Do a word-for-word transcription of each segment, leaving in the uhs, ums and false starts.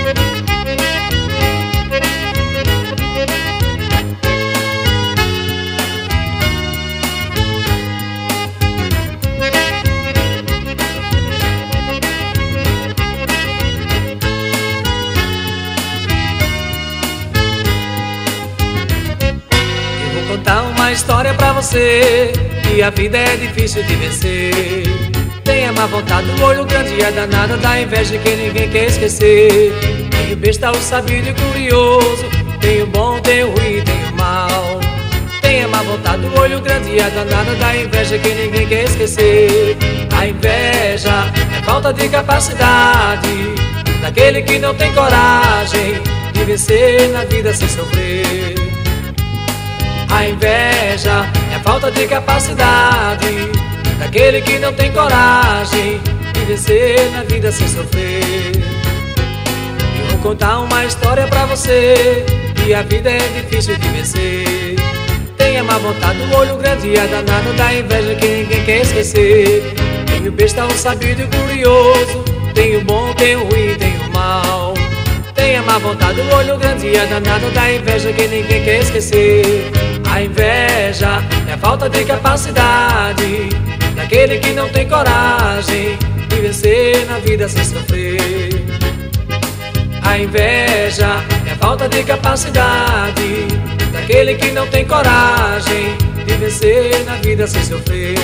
Contar uma história pra você, que a vida é difícil de vencer. Tem a má vontade, o olho grande é danada da inveja que ninguém quer esquecer. Tem o besta, o sabido e curioso, tem o bom, tem o ruim, tem o mal. Tem a má vontade, o olho grande é danada da inveja que ninguém quer esquecer. A inveja é falta de capacidade daquele que não tem coragem de vencer na vida sem sofrer. A inveja é falta de capacidade daquele que não tem coragem de vencer na vida sem sofrer. Eu vou contar uma história pra você, que a vida é difícil de vencer. Tem a má vontade, o olho grande e a danada da inveja que ninguém quer esquecer. Tem o besta, o sabido e o curioso, tem o bom, tem o ruim, tem o mal. Tem a má vontade, o olho grande e a danada da inveja que ninguém quer esquecer. A inveja é falta de capacidade daquele que não tem coragem de vencer na vida sem sofrer. A inveja é falta de capacidade daquele que não tem coragem de vencer na vida sem sofrer.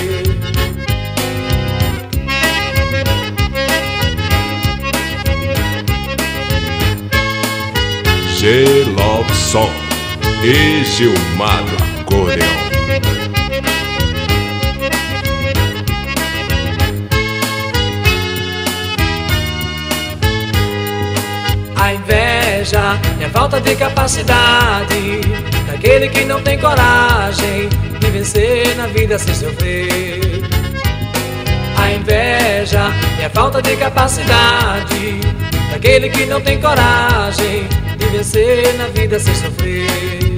G-Love Song e Gilmar do Acordeão. A inveja é falta de capacidade daquele que não tem coragem de vencer na vida sem sofrer. A inveja é falta de capacidade daquele que não tem coragem de vencer na vida sem sofrer.